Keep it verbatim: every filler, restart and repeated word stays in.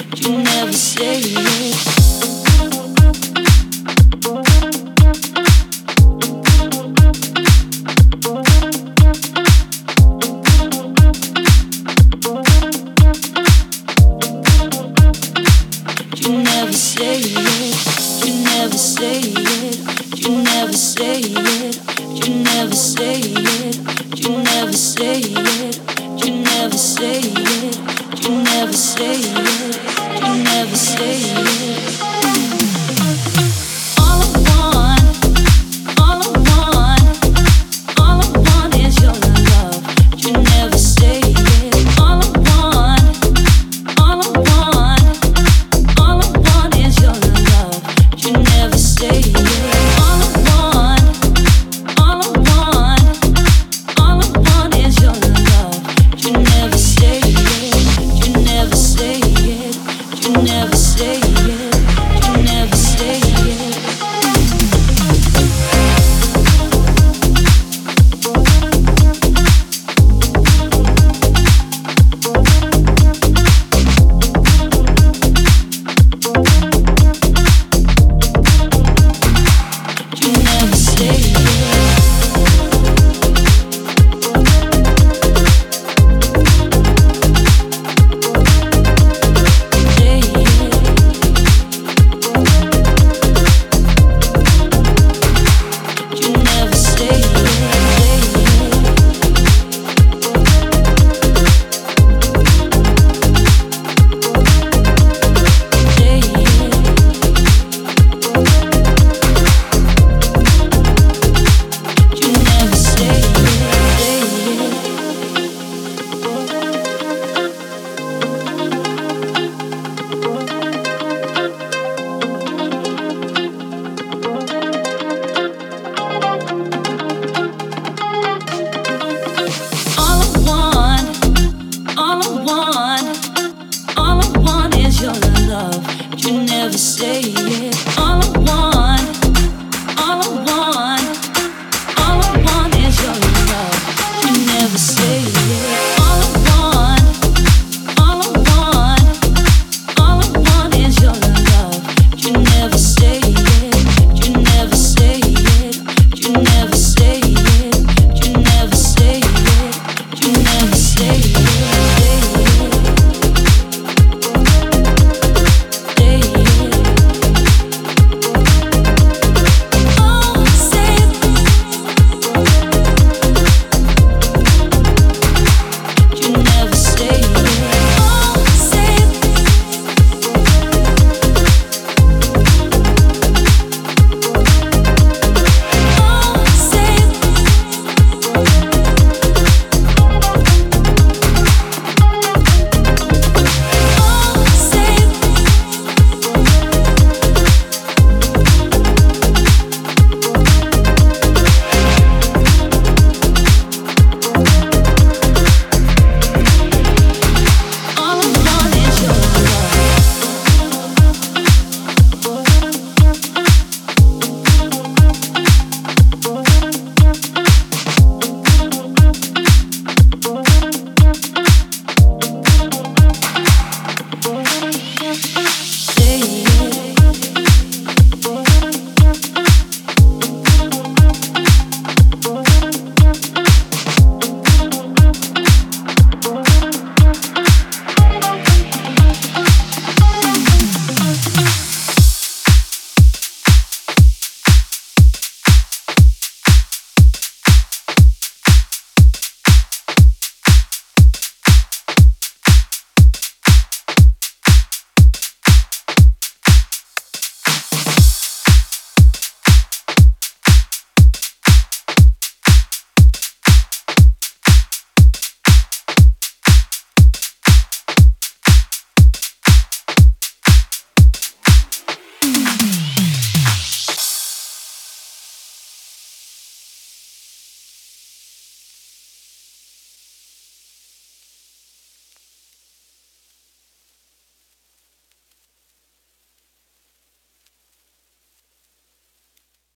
you never say it. You never say it, you never say it, you never say it, you never say it, you never say it, you never say it, you never say it, you never say it. All I want, all I want, all I want is your love. You never say it. All I want, all I want. All I want is your love. You never say it. All I want, all I want, all I want is your love. You never say it. You never say it. You never say it. You never say it. You never say it. All I want, all I want, all I want is your love. You never say it.